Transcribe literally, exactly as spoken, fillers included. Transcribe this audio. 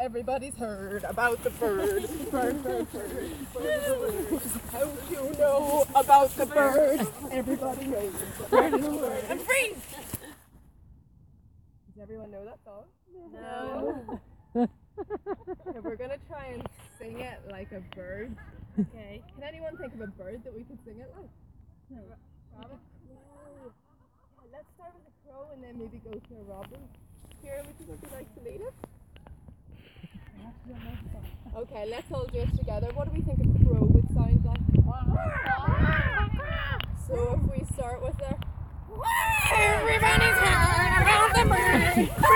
everybody's heard about the bird. Bird, bird, bird, bird. How do you know about the bird? Everybody knows the bird is a bird. And freeze! Does everyone know that song? No. Okay, we're gonna try and sing it like a bird. Okay. Can anyone think of a bird that we could sing it like? No. Rabbit? Crow. Yeah, let's start with a crow and then maybe go to a robin. Here, would you would you like to lead it? Okay, let's all do it together. What do we think a crow would sound like? So if we start with the everybody's heard about the bird.